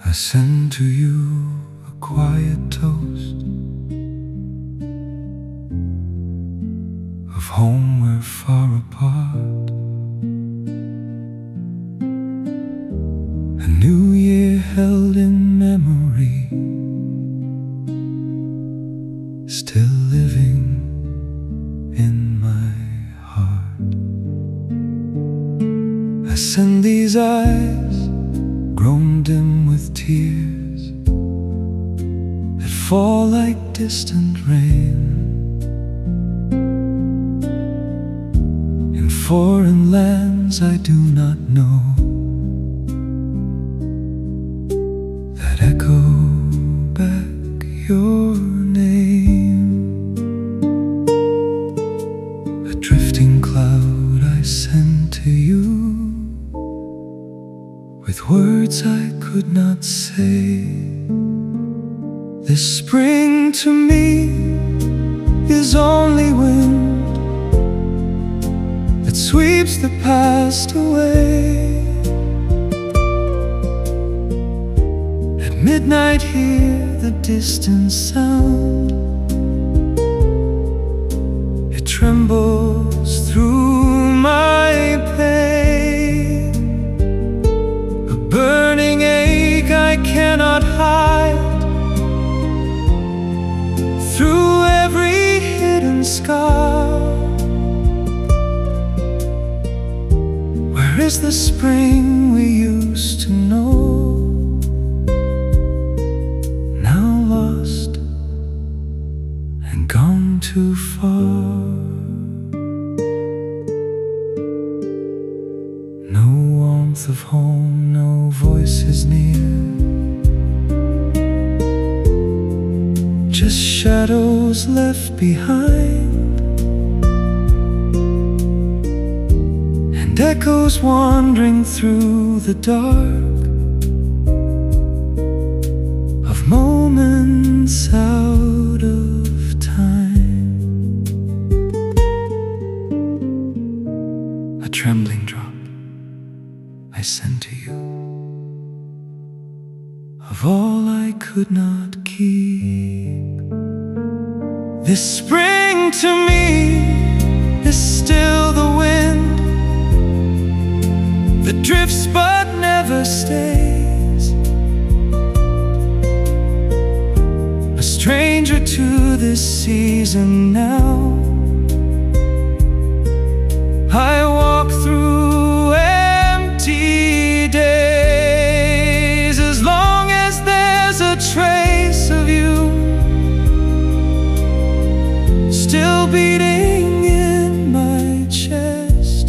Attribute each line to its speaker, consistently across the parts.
Speaker 1: I send to you a quiet toast of home we're far apart. A new year held in memory, still living in my heart. I send these eyes, grown dim with tears, that fall like distant rain in foreign lands I do not know, that echo back your name. A drifting cloud I send to you, with words I could not say. This spring to me is only wind that sweeps the past away. At midnight hear the distant sound, it trembles through my pain. A burning ache I cannot hide, through every hidden scar. Where is the spring we used to know? Now lost and gone too far. No warmth of home, no voices near, just shadows left behind, and echoes wandering through the dark of moments out of time. A trembling drop I send to you of all I could not keep. This spring to me is still the wind that drifts but never stays, a stranger to this season now. I walk through empty days, as long as there's a trace of you still beating in my chest.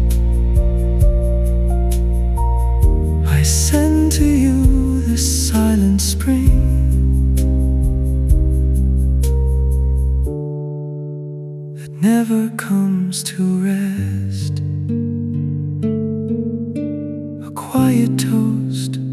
Speaker 1: I send to you this silent spring that never comes to rest. A quiet toast